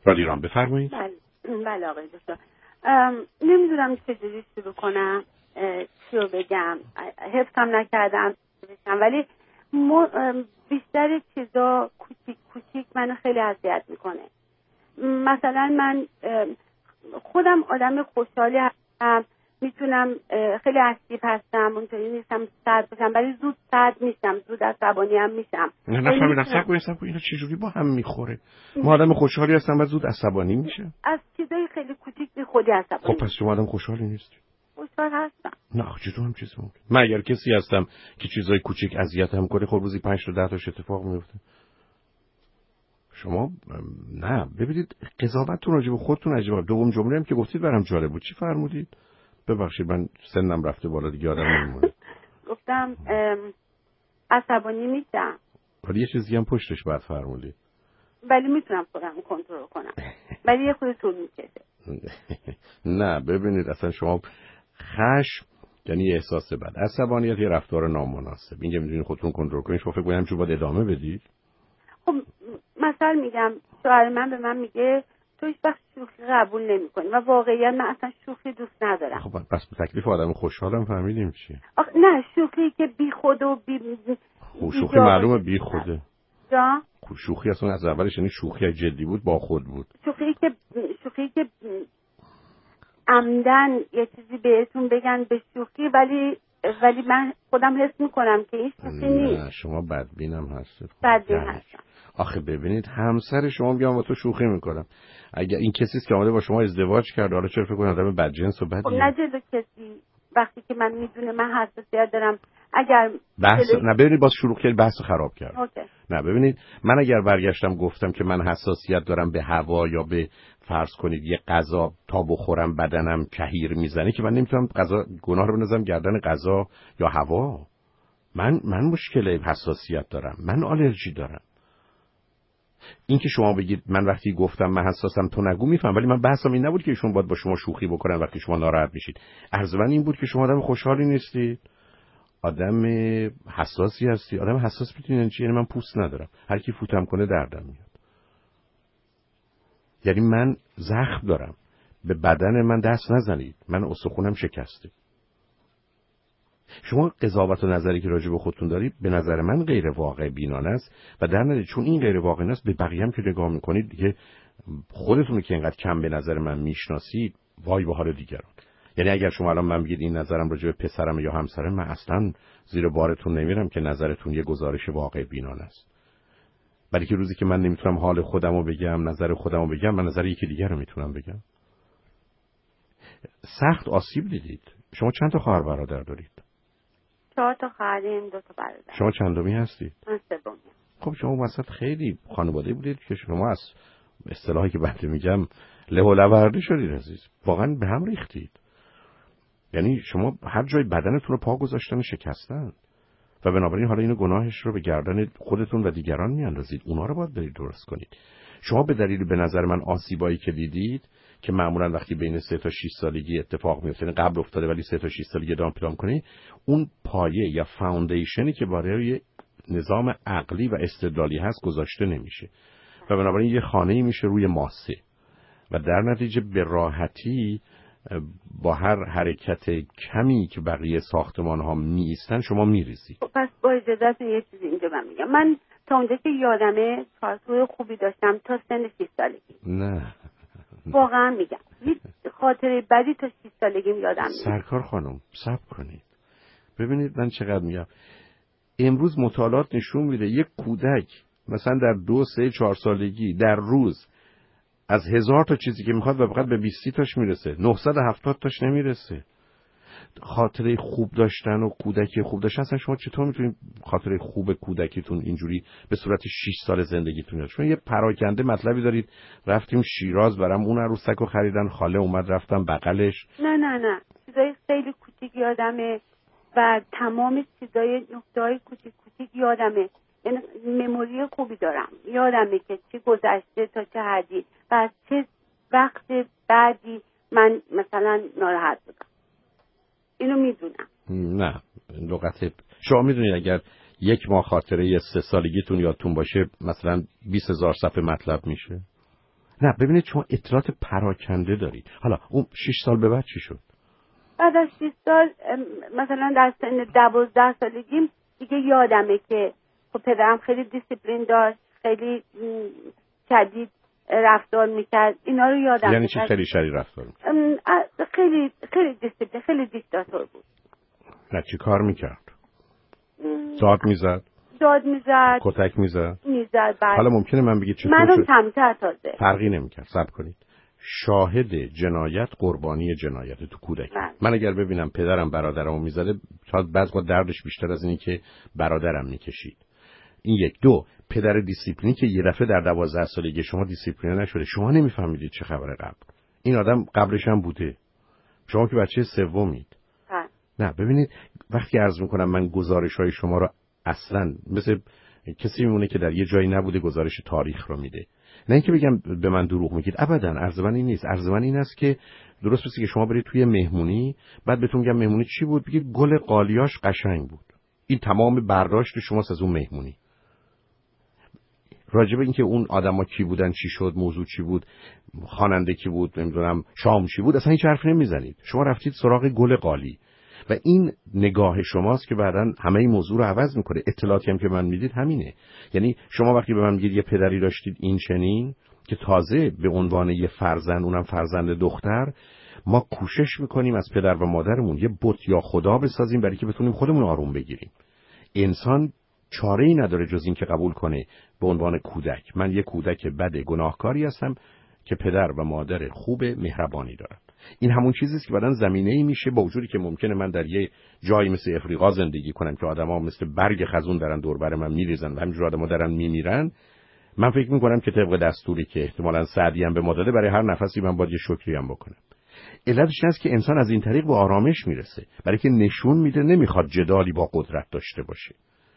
رادیو ایران بفرمایید. بله آقای دکتر. نمیدونم چجوری شروع کنم، چی رو بگم. حفظم نکردم ولی بیشتر چیزا کوچیک منو خیلی اذیت میکنه. مثلا من خودم آدم خوشحالی هستم، میتونم خیلی اکتیو هستم، اونطوری نیستم سرد باشم، ولی زود سرد میشم، زود عصبانی هم میشم. نفهمیدم صبر کنید اینا چجوری با هم میخوره؟ ما آدم خوشحالی هستم و زود عصبانی میشه. از چیزای خیلی کوچیک بی خودی عصبانی. خب پس شما آدم خوشحالی نیستی؟ خوشحال هستم. نه چطور هم چیز ممکن؟ من اگر کسی هستم که چیزای کوچیک اذیتم کنه، خب روزی 5 تا 10 تاش اتفاق میفته. شما نه ببینید قضاوتتون راجع به خودتون عجیبه. دوم جمله هم که گفتید برام جالب بود. چی فرمودید؟ ببخشید من سنم رفته بالا دیگه یادم نمیمونه. گفتم عصبانی میشم. ولی یه چیزی هم پشتش بعد فرمودید. ولی میتونم خودم کنترل کنم. ولی یه خود طول میکشه. نه ببینید اصلا شما خشم یعنی احساس بد، عصبانیت یه رفتار نامناسب. اینکه میدونید خودتون کنترل کنید، شما فکر کنید همینجوری باید ادامه بدید؟ خب مثلا میگم شوهر من به من میگه تو هیچ وقت شوخی قبول نمی‌کنی و واقعیت من اصلا شوخی دوست ندارم. خب پس به تکلیف آدم خوشحالم فهمیدیم چیه؟ نه شوخی که بی خود و شوخی معلومه بی خوده. جا؟ شوخی اصلا از اولش یعنی شوخی جدی بود، با خود بود. شوخی که عمدن یه چیزی بهتون بگن به شوخی، ولی من خودم حس میکنم که این شوخی نیست. نه شما بدبینم هستید. بدبین هستم. آخه ببینید همسر شما میگم با تو شوخی میکنم. اگه این کسیست که اومده با شما ازدواج کرده، حالا چرا فکر کنید آدم بدجنس و بدیه؟ خب نه جلو کسی وقتی که من میدونه من حساسیت دارم. اگر نه ببینید باز شروع کردید بحث خراب کرد. اوکی. نه ببینید من اگر برگشتم گفتم که من حساسیت دارم به هوا یا به فرض کنید یه غذا تا بخورم بدنم کهیر میزنه، که من نمیتونم غذا گناه رو بندازم گردن غذا یا هوا. من مشکل حساسیت دارم، من آلرژی دارم. این که شما بگید من وقتی گفتم من حساسم تو نگو میفهم، ولی من بحثم این نبود که ایشون باید با شما شوخی بکنن وقتی شما ناراحت میشید. عرض من این بود که شما آدم خوشحالی نیستید، آدم حساسی هستی. آدم حساس میتونین چی؟ یعنی من پوست ندارم، هر کی فوتم کنه دردم میاد. یعنی من زخم دارم، به بدن من دست نزنید، من استخونم شکسته. شما قضاوت و نظری که راجع به خودتون دارید به نظر من غیر واقع بینانه است و در نتیجه چون این غیر واقع است، به بقیه هم که نگاه میکنید دیگه خودتون که اینقدر کم به نظر من میشناسید، وای به حال دیگران. یعنی اگر شما الان من بگید این نظرم راجع به پسرم یا همسرم، من اصلا زیر بارتون نمیرم که نظرتون یه گزارش واقع بینانه است. بلکه روزی که من نمیتونم حال خودمو بگم، نظر خودمو بگم، من نظر یکی دیگر رو میتونم بگم. سخت آسیب دیدید. شما چند تا خواهر برادر دارید؟ 4 تا خواهریم، 2 تا برادر. شما چندمی هستید؟ من سومی. خب شما وسط خیلی خانواده بودید که شما از اصطلاحی که بعد میگم له و لورده شدید عزیز. واقعا به هم ریختید. یعنی شما هر جای بدنتون رو پا گذاشتن و شکستن و بنابراین حالا اینو گناهش رو به گردن خودتون و دیگران میاندازید. اونا رو باید برید درست کنید. شما به دلیل به نظر من آسیبایی که دیدید که معمولا وقتی بین 3 تا 6 سالگی اتفاق میفته، یعنی قبل افتاده ولی 3 تا 6 سالگی ادامه پیدا کنی، اون پایه یا فاوندیشنی که برای نظام عقلی و استدلالی هست گذاشته نمیشه و بنابراین یه خانه‌ای میشه روی ماسه و در نتیجه به راحتی با هر حرکت کمی که بقیه ساختمان ها می ایستن شما میریزید. پس با اجازت یه چیزی اینجا من میگم. من تا اونجا که یادمه چارچوب خوبی داشتم تا سن 6 سالگی. نه واقعا میگم هیچ خاطره بدی تا 6 سالگی یادم نیست. سرکار خانم صبر کنید. ببینید من چقدر میگم. امروز مطالعات نشون میده یک کودک مثلا در 2 3 4 سالگی در روز از 1000 تا چیزی که میخواد و فقط به 20 تاش میرسه، 970 تاش نمیرسه. خاطره خوب داشتن و کودکی خوب داشتن، اصلا شما چطور میتونید خاطره خوب کودکیتون اینجوری به صورت 6 سال زندگیتون یاد؟ شما یه پراکنده مطلبی دارید رفتیم شیراز برام اون عروسکو خریدن، خاله اومد رفتم بغلش. نه چیزای خیلی کوچیک یادمه و تمام چیزای نکته‌های کوچیک یادمه. یعنی مموری خوبی دارم، یادمه که چه گذشته تا چه حدی و از چه وقت بعدی من مثلا ناراحت بودم. اینو میدونم. نه لغت شما میدونید اگر 1 ماه خاطره 3 سالگیتون یادتون باشه مثلا 20,000 صفحه مطلب میشه. نه ببینید شما اطلاعات پراکنده دارید. حالا اون 6 سال به بعد چی شد؟ بعد از 6 سال مثلا در سن 12 سالگیم دیگه یادمه که خب پدرم خیلی دیسیپلین داشت، خیلی شدید رفتار میکرد. اینا رو یادم. یعنی چی خیلی شدید رفتار میکرد؟ خیلی دیسیپلین، خیلی دیکتاتور بود. نه چی کار میکرد؟ داد میزد؟ کتک میزد. حالا ممکنه من بگید چطور منو کمتر تازه فرقی نمیکرد. صبر کنید. شاهد جنایت قربانی جنایت تو کودکی. من اگر ببینم پدرم برادرمو میزده تا بعضی وقت دردش بیشتر از اینی که برادرم میکشید. این یک. دو، پدر دیسیپلینی که یه دفعه در 12 سالگی شما دیسیپلین نشده، شما نمیفهمیدید چه خبره قبل. این آدم قبلش هم بوده. شما که بچه سومید. نه ببینید وقتی عرض میکنم من گزارش‌های شما رو اصلاً مثل کسی میمونه که در یه جایی نبوده گزارش تاریخ رو میده. نه اینکه بگم به من دروغ میگید، ابداً. عرض من این نیست. عرض من این است که درست مثل که شما برید توی مهمونی، بعد بهتون میگم مهمونی چی بود، بگید گل قالیاش قشنگ بود. این تمام برداشت شماست از اون مهمونی. راجب اینکه اون آدما کی بودن، چی شد، موضوع چی بود، خواننده کی بود، نمیدونم شام چی بود، اصلا هیچ حرف نمیزنید. شما رفتید سراغ گل قالی و این نگاه شماست که بعداً همه این موضوع رو عوض میکنه. اطلاعاتی هم که من میدید همینه. یعنی شما وقتی به من میگید یه پدری داشتید این چنین که تازه به عنوان یه فرزند، اونم فرزند دختر، ما کوشش میکنیم از پدر و مادرمون یه بت یا خدا بسازیم برای که بتونیم خودمون آروم بگیریم. انسان چاره‌ای نداره جز این که قبول کنه به عنوان کودک من یه کودک بد گناهکاری هستم که پدر و مادر خوب مهربانی دارن. این همون چیزی است که بعدن زمینه‌ای میشه، با وجودی که ممکنه من در یه جایی مثل افریقا زندگی کنم که آدما مثل برگ خزون دارن دور بر من میریزن و همینجور آدما دارن میمیرن. من فکر میکنم که طبق دستوری که احتمالاً سعدی هم به ما داده برای هر نفسی من باید یه شکری هم بکنم. علتش این است که انسان از این طریق به آرامش میرسه، برای که نشون میده نمیخواد جدالی با قدرت داشته باشه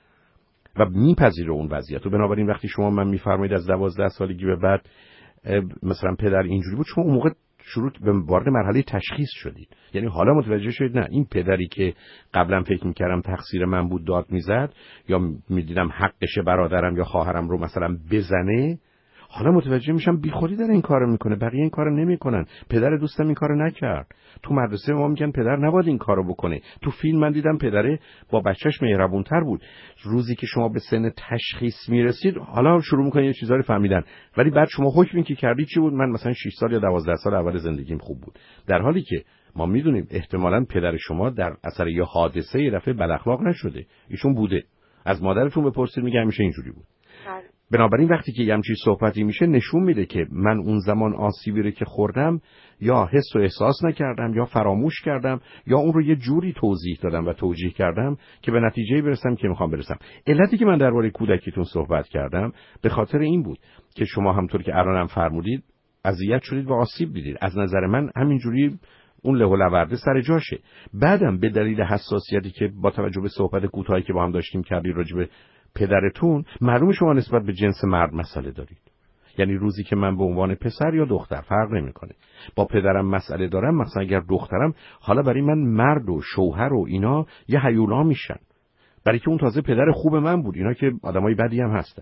و میپذیره اون وضعیت. و بنابراین وقتی شما من میفرمایید از 12 سالگی به بعد مثلا پدر اینجوری بود، شما اون موقع شروع به وارد مرحله تشخیص شدید. یعنی حالا متوجه شدید نه این پدری که قبلا فکر میکردم تقصیر من بود داد میزد یا میدیدم حقشه برادرم یا خواهرم رو مثلا بزنه، حالا متوجه میشم بیخودی داره این کارو میکنه، بقیه این کارو نمیکنن. پدر دوستم این کارو نکرد. تو مدرسه ما میگن پدر نباید این کارو بکنه. تو فیلم من دیدم پدره با بچهش مهربونتر بود. روزی که شما به سن تشخیص میرسید حالا شروع میکنید یه چیزا رو فهمیدن، ولی بعد شما حکمی که کردید چی بود؟ من مثلا 6 سال یا 12 سال اول زندگیم خوب بود، در حالی که ما میدونیم احتمالاً پدر شما در اثر یه حادثه یه دفعه بد اخلاق نشده، ایشون بوده. از مادرتون بپرسید میگه همیشه اینجوری بود. بنابراین وقتی که همچین صحبتی میشه نشون میده که من اون زمان آسیبی رو که خوردم یا حس و احساس نکردم یا فراموش کردم یا اون رو یه جوری توضیح دادم و توجیه کردم که به نتیجه‌ای برسم که میخوام برسم. علتی که من درباره کودکیتون صحبت کردم به خاطر این بود که شما همونطور که الانم فرمودید اذیت شدید و آسیب دیدید. از نظر من همینجوری اون له و لورده سر جاشه. بعدم به دلیل حساسیتی که با توجه به صحبت کوتاهی که با هم داشتیم کردید راجع به پدرتون، معلومه شما نسبت به جنس مرد مسئله دارید. یعنی روزی که من به عنوان پسر یا دختر فرق نمیکنه با پدرم مسئله دارم، مثلا اگر دخترم، حالا برای من مرد و شوهر و اینا یه هیولا میشن، برای که اون تازه پدر خوب من بود. اینا که آدمای بدی هم هستن.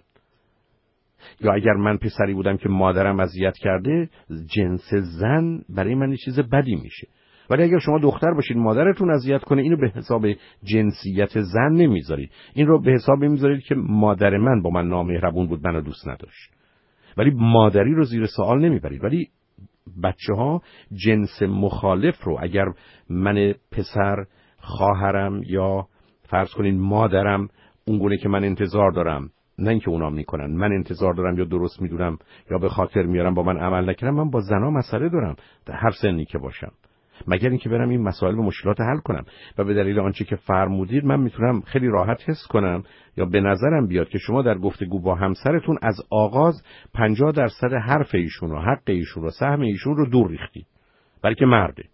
یا اگر من پسری بودم که مادرم اذیت کرده، جنس زن برای من یه چیز بدی میشه. ولی اگر شما دختر باشید مادرتون اذیت کنه، اینو به حساب جنسیت زن نمیذارید، این رو به حساب میذارید که مادر من با من نامهربون بود، منو دوست نداشت. ولی مادری رو زیر سوال نمیبرید. ولی بچه‌ها جنس مخالف رو اگر من پسر، خواهرم یا فرض کنین مادرم اونگونه که من انتظار دارم، نه اینکه اونا میکنن، من انتظار دارم یا درست میدونم یا به خاطر میارم با من عمل نکردم، من با زنا مسئله دارم در هر سنی که باشم، مگر اینکه برم این مسائل و مشکلات حل کنم. و به دلیل آنچه که فرمودید من میتونم خیلی راحت حس کنم یا به نظرم بیاد که شما در گفتگو با همسرتون از آغاز 50% حرف ایشون و حق ایشون و سهم ایشون رو دور ریختید، برای که مرده،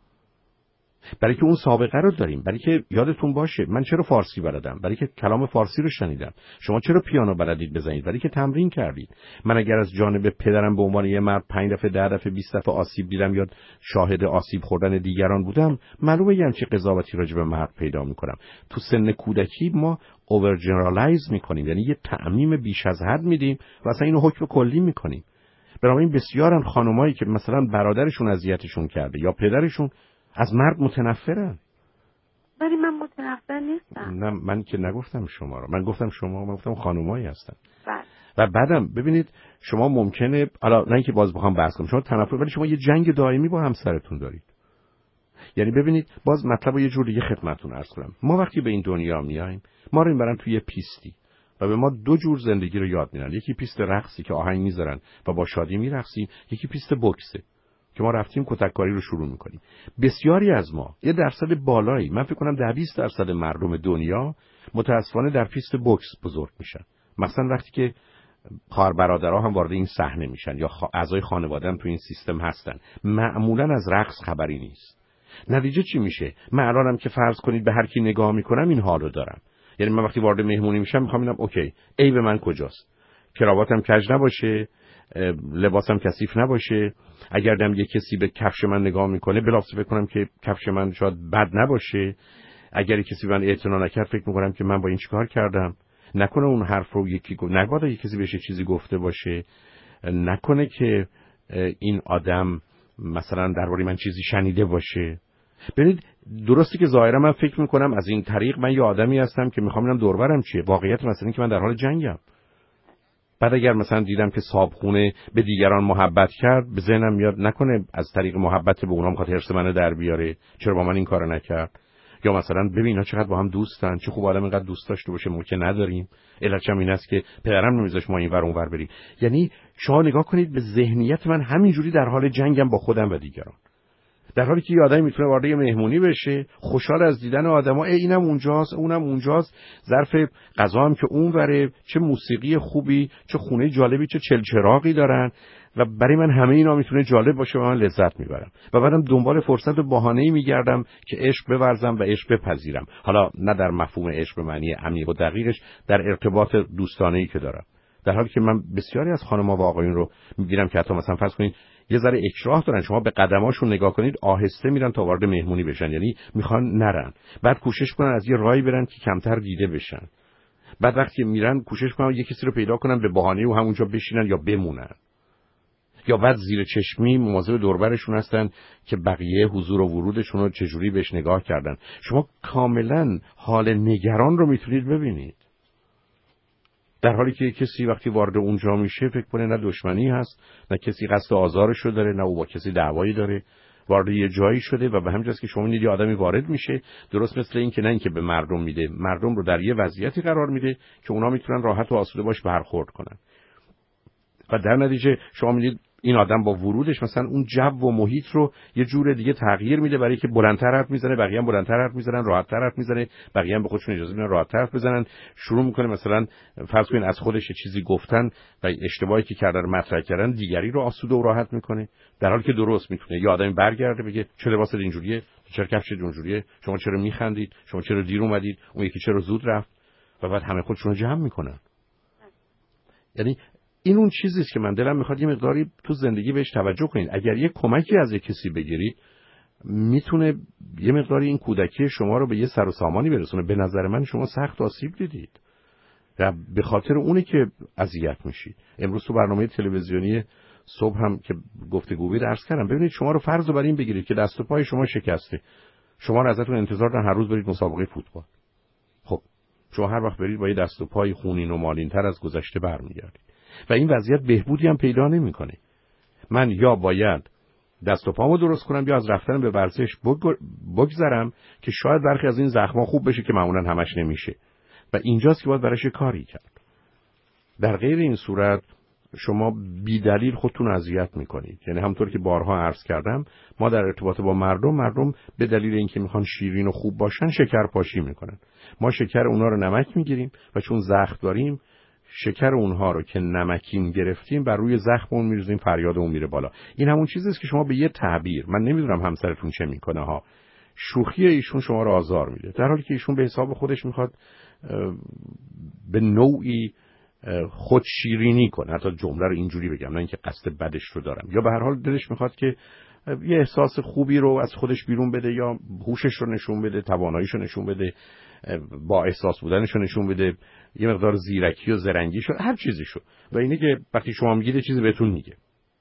برای که اون سابقه رو داریم. برای که یادتون باشه من چرا فارسی بلدم؟ برای که کلام فارسی رو شنیدم. شما چرا پیانو بلدید بزنید؟ برای که تمرین کردید. من اگر از جانب پدرم به عنوان یه مرد 5 دفعه 10 دفعه 20 دفعه آسیب دیدم یا شاهد آسیب خوردن دیگران بودم، معلومه یه همچین قضاوتی راجع به مرد پیدا میکنم. تو سن کودکی ما اوور جنرالایز میکنیم، یعنی یه تعمیم بیش از حد میدیم و اصلا اینو حکم کلی میکنیم. بنابراین بسیارن خانمایی که مثلا برادرشون اذیتشون کرده یا پدرشون از مرد متنفرن. ولی من متنفر نیستم. نه من که نگفتم شما رو، من گفتم شما، من گفتم خانمایی هستن. بله. و بعدم ببینید شما ممکنه حالا نه اینکه باز بخوام بحث کنم شما تنفر، ولی شما یه جنگ دائمی با همسرتون دارید. یعنی ببینید باز مطلب رو یه جور دیگه خدمتتون عرض کنم. ما وقتی به این دنیا میایم ما رو میبرن توی پیستی و به ما دو جور زندگی رو یاد میدن. یکی پیست رقصی که آهنگ میذارن و با شادی میرقصیم، یکی پیست بوکسه که ما رفتیم کتککاری رو شروع میکنیم. بسیاری از ما یه درصد بالایی، من فکر کنم 10-20% مردم دنیا متاسفانه در پیست بوکس بزرگ میشن. مثلا وقتی که خواهر برادرها هم وارد این صحنه میشن یا اعضای خانواده هم تو این سیستم هستن، معمولا از رقص خبری نیست. نتیجه چی میشه؟ من الانم که فرض کنید به هر کی نگاه میکنم این حالو دارم. یعنی من وقتی وارد مهمونی میشم میخوام ببینم اوکی عیب من کجاست، کراواتم کج نباشه، لباسم کثیف نباشه، اگر دم یه کسی به کفش من نگاه میکنه بلافاصله فکر کنم که کفش من شاید بد نباشه، اگر کسی من اعتنا نکرد فکر میکنم که من با این چیکار کردم، نکنه اون حرف رو یکی گفت، نکنه کسی بهش چیزی گفته باشه، نکنه که این آدم مثلا درباره من چیزی شنیده باشه. ببینید درسته که ظاهرا من فکر میکنم از این طریق من یه آدمی هستم که میخوام ببینم دور و برم چیه. واقعیت مثلا این که من در حال جنگم. بعد اگر مثلا دیدم که صاحبخونه به دیگران محبت کرد، به ذهنم میاد نکنه از طریق محبت به اونها میخواد حرص منو در بیاره، چرا با من این کارو نکرد؟ یا مثلا ببین اینا چقدر با هم دوستن، چه خوب آدم اینقدر دوست داشته باشه ما که نداریم. علتش هم این است که پدرم نمیذاش ما این ور اون ور بریم. یعنی شما نگاه کنید به ذهنیت من همینجوری در حال جنگم با خودم و دیگران. در حالی که یه آدمی میتونه وارد یه مهمونی بشه، خوشحال از دیدن آدما، اینم اونجاست اونم اونجاست، ظرف غذا هم که اونوره، چه موسیقی خوبی، چه خونه جالبی، چه چلچراغی دارن و برای من همه اینا میتونه جالب باشه و من لذت میبرم و بعدم دنبال فرصت و بهانه‌ای میگردم که عشق بورزم و عشق بپذیرم. حالا نه در مفهوم عشق به معنی عمیق و دقیقش، در ارتباط دوستانه‌ای که دارم. در حالی که من بسیاری از خانم‌ها و آقایون رو می‌بینم که حتی مثلا فرض کنید یه ذره اکراه دارن، شما به قدماشون نگاه کنید آهسته میرن تا وارد مهمونی بشن، یعنی میخوان نرن، بعد کوشش کنن از یه راهی برن که کمتر دیده بشن، بعد وقتی میرن کوشش کنن یه کسی رو پیدا کنن به بهانه و همونجا بشینن یا بمونن، یا بعد زیر چشمی مواظب دور و برشون هستن که بقیه حضور و ورودشون رو چجوری بهش نگاه کردن. شما کاملا حال نگران رو میتونید ببینید، در حالی که کسی وقتی وارد اونجا میشه فکر کنه نه دشمنی هست، نه کسی قصد آزارش رو داره، نه او با کسی دعوایی داره، وارد یه جایی شده و به همین جاست که شما می‌بینید یه آدمی وارد میشه، درست مثل این که نه اینکه به مردم میده، مردم رو در یه وضعیتی قرار میده که اونا میتونن راحت و آسوده باش برخورد کنن و در نتیجه شما می‌بینید این آدم با ورودش مثلا اون جو و محیط رو یه جور دیگه تغییر میده، برای که بلندتر حرف میزنه، بقیه هم بلندتر حرف میزنن، راحت‌تر حرف میزنه، بقیه هم به خودشون اجازه میدن راحت‌تر حرف بزنن، شروع میکنه مثلا فرض کنین از خودش چیزی گفتن و اشتباهی که کردن مطرح کردن دیگری رو آسوده و راحت میکنه، در حالی که درست میتونه یه آدمی برگرده بگه چه لباست اینجوریه، چرا کفشت اونجوریه، شما چرا میخندید، شما چرا دیر اومدید، اون یکی چرا زود رفت، و بعد همه خودشون رو جمع میکنن. یعنی این اون چیزیه که من دلم میخواد یه مقداری تو زندگی بهش توجه کنید. اگر یه کمکی از یک کسی بگیرید میتونه یه مقداری این کودکی شما رو به یه سر و سامانی برسونه. به نظر من شما سخت آسیب دیدید و به خاطر اونه که اذیت میشید. امروز تو برنامه تلویزیونی صبح هم که گفتگو بود عرض کردم ببینید شما رو فرض رو بر این بگیرید که دست و پای شما شکسته، شما رو ازتون انتظار دارن هر روز برید مسابقه فوتبال. خب شما هر وقت برید با یه دست و پای خونین و مالین‌تر از گذشته برمیگردید و این وضعیت بهبودی هم پیدا نمی‌کنه. من یا باید دست و پامو درست کنم یا از رفتن به ورزش بگذرم که شاید برخی از این زخم‌ها خوب بشه که معمولاً همش نمیشه و اینجاست که باید براش کاری کرد. در غیر این صورت شما بی دلیل خودتون اذیت میکنید. یعنی همونطور که بارها عرض کردم ما در ارتباط با مردم به دلیل اینکه میخوان شیرین و خوب باشن شکر پاشی میکنن. ما شکر اونها رو نمک میگیریم و چون زخم داریم شکر اونها رو که نمکین گرفتیم بر روی زخم اون میریزیم، فریاد اون میره بالا. این همون چیزیست که شما به یه تعبیر، من نمیدونم همسرتون چه میکنه ها، شوخی ایشون شما رو آزار میده، در حالی که ایشون به حساب خودش میخواد به نوعی خود شیرینی کنه. حتی جمله رو اینجوری بگم، نه اینکه قصد بدش رو دارم، یا به هر حال دلش میخواد که یه احساس خوبی رو از خودش بیرون بده، یا هوشش رو نشون بده، تواناییش رو نشون بده، با احساس بودنش رو نشون بده، یه مقدار زیرکی و زرنگی شد، هر چیزی شد. و اینه که وقتی شما میگید چیزی بهتون میگه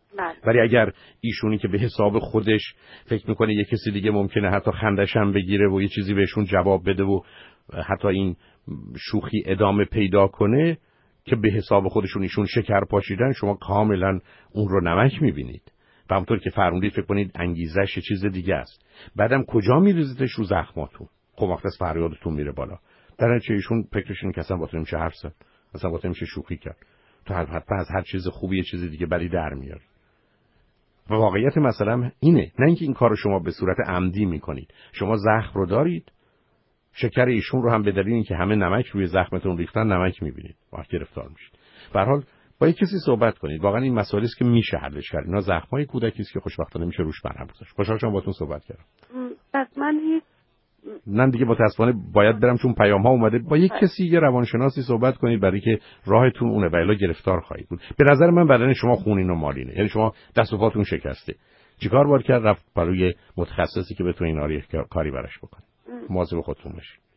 ولی اگر ایشونی که به حساب خودش فکر میکنه یه کسی دیگه ممکنه حتی خندش هم بگیره و یه چیزی بهشون جواب بده و حتی این شوخی ادامه پیدا کنه که به حساب خودشون ایشون شکر پاشیدن، شما کاملا اون رو نمک میبینید و همونطور که فرمودید فکر کنید انگیزش یه چیز دیگه است. بعدم کجا میریزیدش؟ رو زخماتون. خب وقت از فریادتون میره بالا. در نتیجه ایشون فکرشون که اصلا با تو نمیشه حرف زد، اصلا با تو نمیشه شوخی کرد، تو حتما از هر چیز خوبی یه چیز دیگه بدی در میاری. و واقعیت مثلا اینه، نه اینکه این کارو شما به صورت عمدی میکنید. شما زخم رو دارید، شکر ایشون رو هم به دلیل اینکه همه نمک روی زخمتون ریختن نمک میبینید، وقت گرفتار میشید. به هر حال با یک کسی صحبت کنید. واقعا این مسائلی است که میشه حلش کرد. اینا زخمای کودکی است که خوشبختانه میشه روش برهم گذاشت. خوشحال شدم باهاتون صحبت کردم. پس من هیچ من دیگه متاسفانه باید برم چون پیام ها اومده. با یک کسی، یه روانشناسی صحبت کنید برای که راهتون اونه و الا گرفتار خواهید بود. به نظر من بدن شما خونین و مالینه، یعنی شما دست و پاتون شکسته. چیکار باید کرد؟ رفت برای متخصصی که بتونه اینا رو کاری براش بکنه. مواظب خودتون باشید.